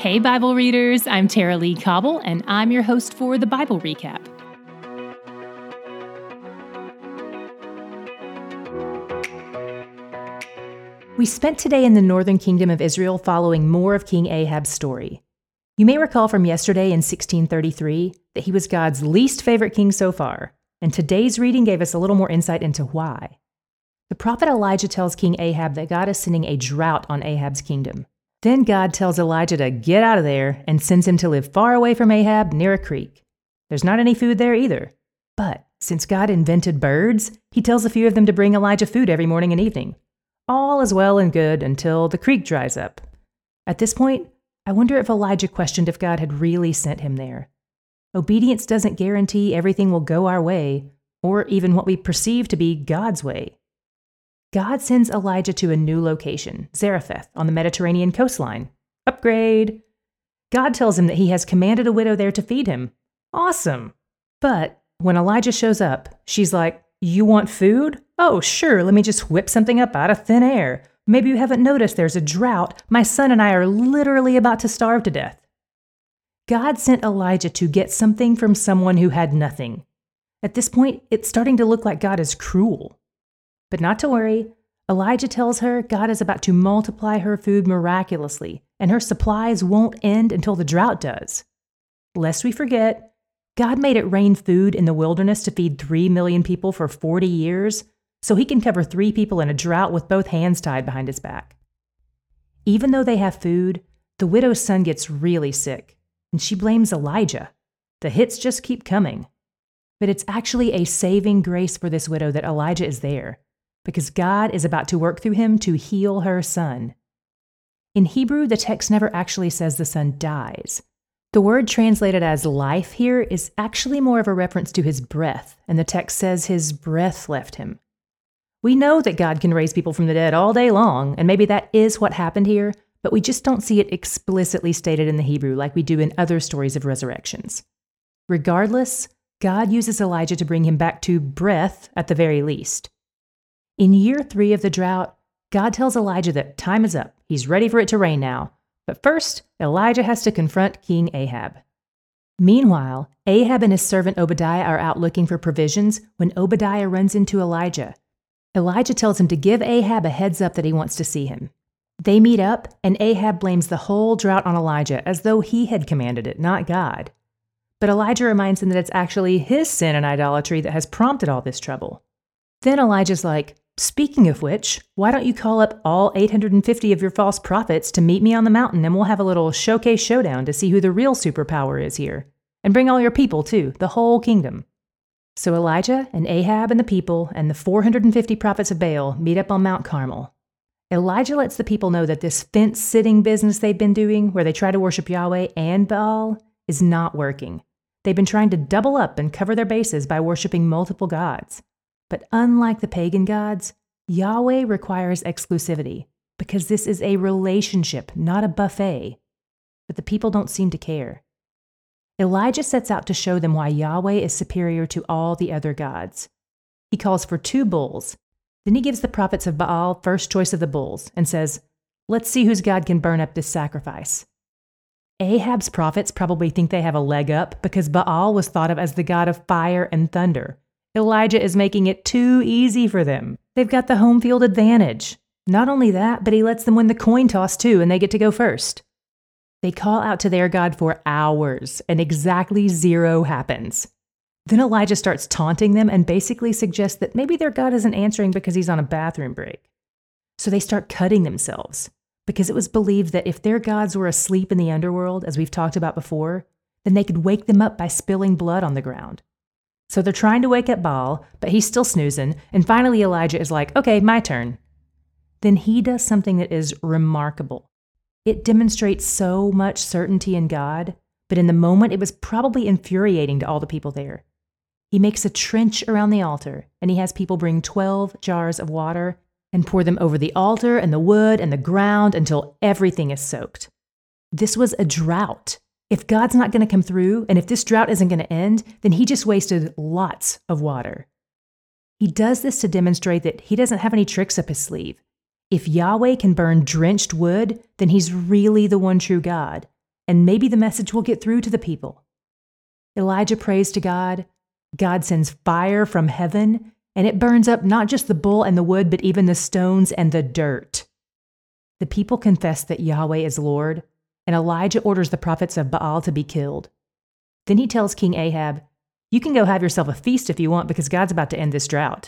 Hey, Bible readers, I'm Tara Lee Cobble, and I'm your host for the Bible Recap. We spent today in the northern kingdom of Israel following more of King Ahab's story. You may recall from yesterday in 1633 that he was God's least favorite king so far, and today's reading gave us a little more insight into why. The prophet Elijah tells King Ahab that God is sending a drought on Ahab's kingdom. Then God tells Elijah to get out of there and sends him to live far away from Ahab near a creek. There's not any food there either. But since God invented birds, he tells a few of them to bring Elijah food every morning and evening. All is well and good until the creek dries up. At this point, I wonder if Elijah questioned if God had really sent him there. Obedience doesn't guarantee everything will go our way, or even what we perceive to be God's way. God sends Elijah to a new location, Zarephath, on the Mediterranean coastline. Upgrade! God tells him that he has commanded a widow there to feed him. Awesome! But when Elijah shows up, she's like, "You want food? Oh, sure, let me just whip something up out of thin air. Maybe you haven't noticed there's a drought. My son and I are literally about to starve to death." God sent Elijah to get something from someone who had nothing. At this point, it's starting to look like God is cruel. But not to worry, Elijah tells her God is about to multiply her food miraculously, and her supplies won't end until the drought does. Lest we forget, God made it rain food in the wilderness to feed 3 million people for 40 years, so he can cover 3 people in a drought with both hands tied behind his back. Even though they have food, the widow's son gets really sick, and she blames Elijah. The hits just keep coming. But it's actually a saving grace for this widow that Elijah is there, because God is about to work through him to heal her son. In Hebrew, the text never actually says the son dies. The word translated as life here is actually more of a reference to his breath, and the text says his breath left him. We know that God can raise people from the dead all day long, and maybe that is what happened here, but we just don't see it explicitly stated in the Hebrew like we do in other stories of resurrections. Regardless, God uses Elijah to bring him back to breath at the very least. In year 3 of the drought, God tells Elijah that time is up. He's ready for it to rain now. But first, Elijah has to confront King Ahab. Meanwhile, Ahab and his servant Obadiah are out looking for provisions when Obadiah runs into Elijah. Elijah tells him to give Ahab a heads up that he wants to see him. They meet up, and Ahab blames the whole drought on Elijah as though he had commanded it, not God. But Elijah reminds him that it's actually his sin and idolatry that has prompted all this trouble. Then Elijah's like, "Speaking of which, why don't you call up all 850 of your false prophets to meet me on the mountain, and we'll have a little showcase showdown to see who the real superpower is here. And bring all your people, too, the whole kingdom." So Elijah and Ahab and the people and the 450 prophets of Baal meet up on Mount Carmel. Elijah lets the people know that this fence-sitting business they've been doing, where they try to worship Yahweh and Baal, is not working. They've been trying to double up and cover their bases by worshiping multiple gods. But unlike the pagan gods, Yahweh requires exclusivity, because this is a relationship, not a buffet. But the people don't seem to care. Elijah sets out to show them why Yahweh is superior to all the other gods. He calls for 2 bulls. Then he gives the prophets of Baal first choice of the bulls and says, "Let's see whose God can burn up this sacrifice." Ahab's prophets probably think they have a leg up because Baal was thought of as the god of fire and thunder. Elijah is making it too easy for them. They've got the home field advantage. Not only that, but he lets them win the coin toss too, and they get to go first. They call out to their God for hours, and exactly 0 happens. Then Elijah starts taunting them and basically suggests that maybe their God isn't answering because he's on a bathroom break. So they start cutting themselves, because it was believed that if their gods were asleep in the underworld, as we've talked about before, then they could wake them up by spilling blood on the ground. So they're trying to wake up Baal, but he's still snoozing, and finally Elijah is like, "Okay, my turn." Then he does something that is remarkable. It demonstrates so much certainty in God, but in the moment it was probably infuriating to all the people there. He makes a trench around the altar, and he has people bring 12 jars of water and pour them over the altar and the wood and the ground until everything is soaked. This was a drought. If God's not going to come through, and if this drought isn't going to end, then he just wasted lots of water. He does this to demonstrate that he doesn't have any tricks up his sleeve. If Yahweh can burn drenched wood, then he's really the one true God. and maybe the message will get through to the people. Elijah prays to God. God sends fire from heaven, and it burns up not just the bull and the wood, but even the stones and the dirt. The people confess that Yahweh is Lord, and Elijah orders the prophets of Baal to be killed. Then he tells King Ahab, "You can go have yourself a feast if you want, because God's about to end this drought."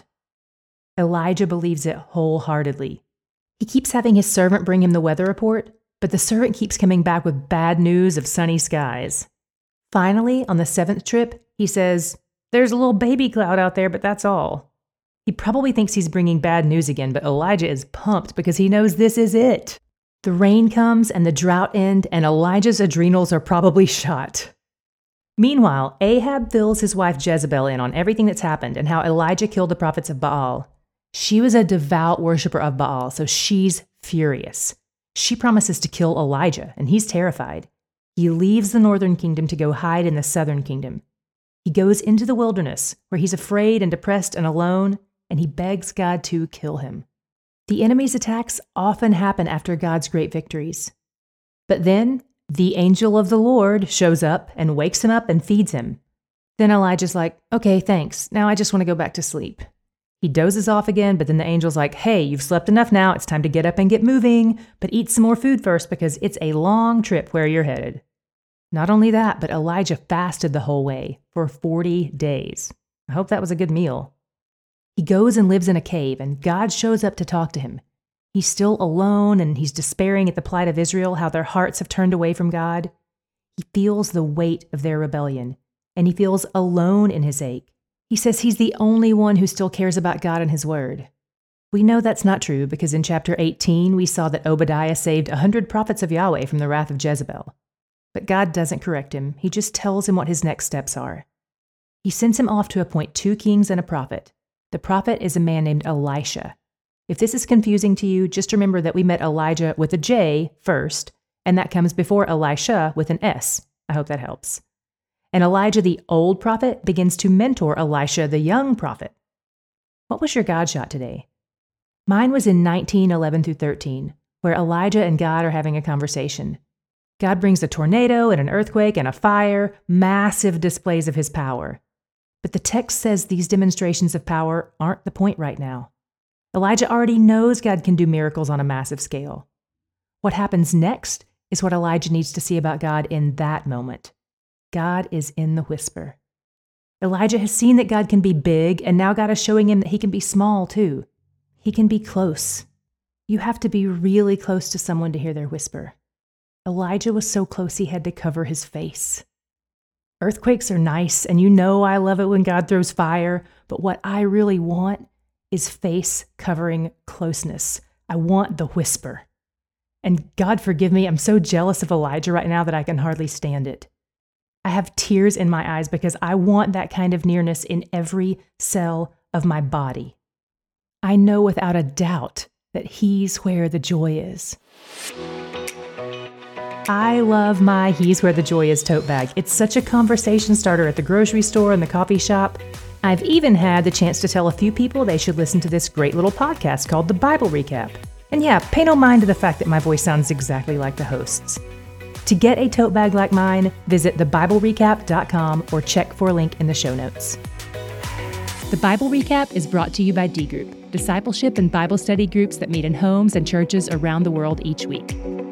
Elijah believes it wholeheartedly. He keeps having his servant bring him the weather report, but the servant keeps coming back with bad news of sunny skies. Finally, on the 7th trip, he says, "There's a little baby cloud out there, but that's all." He probably thinks he's bringing bad news again, but Elijah is pumped because he knows this is it. The rain comes and the drought ends, and Elijah's adrenals are probably shot. Meanwhile, Ahab fills his wife Jezebel in on everything that's happened and how Elijah killed the prophets of Baal. She was a devout worshiper of Baal, so she's furious. She promises to kill Elijah, and he's terrified. He leaves the northern kingdom to go hide in the southern kingdom. He goes into the wilderness, where he's afraid and depressed and alone, and he begs God to kill him. The enemy's attacks often happen after God's great victories. But then, the angel of the Lord shows up and wakes him up and feeds him. Then Elijah's like, "Okay, thanks. Now I just want to go back to sleep." He dozes off again, but then the angel's like, "Hey, you've slept enough now. It's time to get up and get moving, but eat some more food first because it's a long trip where you're headed." Not only that, but Elijah fasted the whole way for 40 days. I hope that was a good meal. He goes and lives in a cave, and God shows up to talk to him. He's still alone, and he's despairing at the plight of Israel, how their hearts have turned away from God. He feels the weight of their rebellion, and he feels alone in his ache. He says he's the only one who still cares about God and his word. We know that's not true because in chapter 18, we saw that Obadiah saved 100 prophets of Yahweh from the wrath of Jezebel. But God doesn't correct him. He just tells him what his next steps are. He sends him off to appoint 2 kings and a prophet. The prophet is a man named Elisha. If this is confusing to you, just remember that we met Elijah with a J first, and that comes before Elisha with an S. I hope that helps. And Elijah, the old prophet, begins to mentor Elisha, the young prophet. What was your God shot today? Mine was in 19:11 through 13, where Elijah and God are having a conversation. God brings a tornado and an earthquake and a fire, massive displays of his power. But the text says these demonstrations of power aren't the point right now. Elijah already knows God can do miracles on a massive scale. What happens next is what Elijah needs to see about God in that moment. God is in the whisper. Elijah has seen that God can be big, and now God is showing him that he can be small too. He can be close. You have to be really close to someone to hear their whisper. Elijah was so close he had to cover his face. Earthquakes are nice, and you know I love it when God throws fire, but what I really want is face-covering closeness. I want the whisper. And God forgive me, I'm so jealous of Elijah right now that I can hardly stand it. I have tears in my eyes because I want that kind of nearness in every cell of my body. I know without a doubt that he's where the joy is. I love my He's Where the Joy Is tote bag. It's such a conversation starter at the grocery store and the coffee shop. I've even had the chance to tell a few people they should listen to this great little podcast called The Bible Recap. And yeah, pay no mind to the fact that my voice sounds exactly like the host's. To get a tote bag like mine, visit thebiblerecap.com or check for a link in the show notes. The Bible Recap is brought to you by D Group, discipleship and Bible study groups that meet in homes and churches around the world each week.